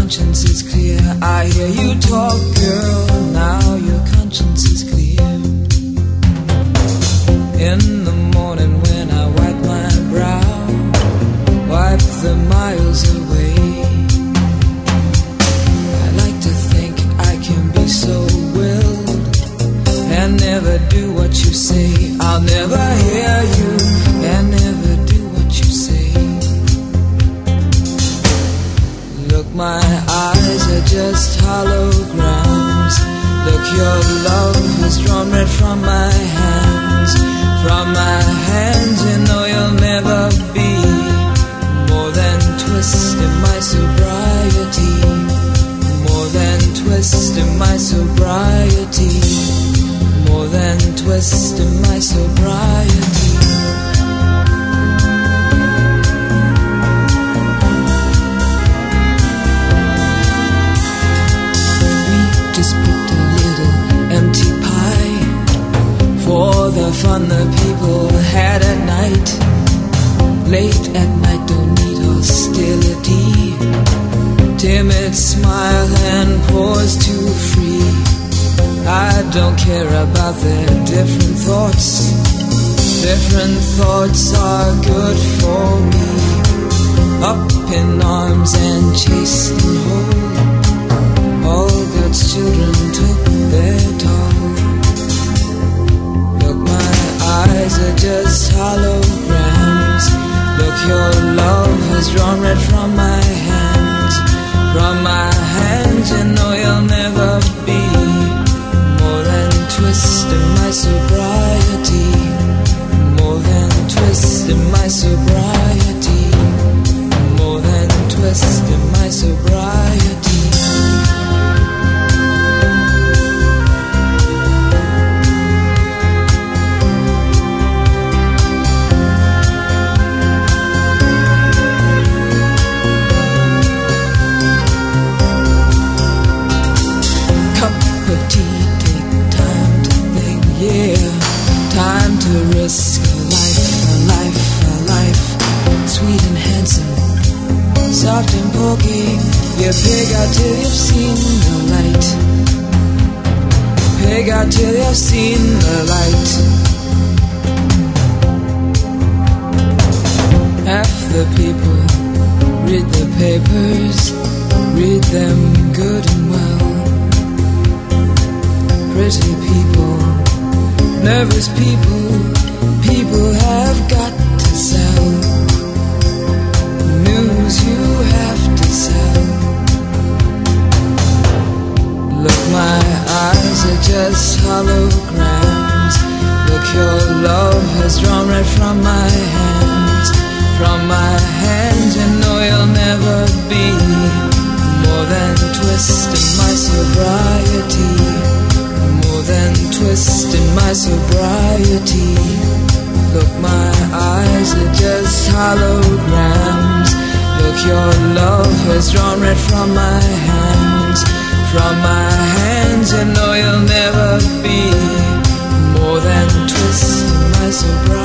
conscience is clear. I hear you talk, girl, now your conscience is clear. In the morning when I wipe my brow, wipe the miles away, I like to think I can be so willed and never do what you say. I'll never hear you and never do what you say. Look, my eyes are just holograms. Look, your love has drawn red from my hands. From my hands, you know you'll never be more than twist in my sobriety. More than twist in my sobriety. More than twist in my sobriety. Just put a little empty pie for the fun the people had at night. Late at night, don't need hostility. Timid smile and pause too free. I don't care about their different thoughts. Different thoughts are good for me. Up in arms and chased and whole, all God's children took their toll. Look, my eyes are just holograms. Look, your love has drawn red from my hands. From my hands, you know you'll never be more than twist in my sobriety. More than twist in my sobriety. More than twist in my sobriety. Time to risk a life, sweet and handsome, soft and pokey. You pig out till you've seen the light. Pig out till you've seen the light. Half the people read the papers, read them good and well. Pretty people, nervous people, people have got to sell. News you have to sell. Look, my eyes are just holograms. Look, your love has drawn red from my hands. From my hands, you know you'll never be more than twist in my sobriety. More than twist in my sobriety. Look, my eyes are just holograms. Look, your love has drawn red from my hands. From my hands, you know you'll never be more than twist in my sobriety.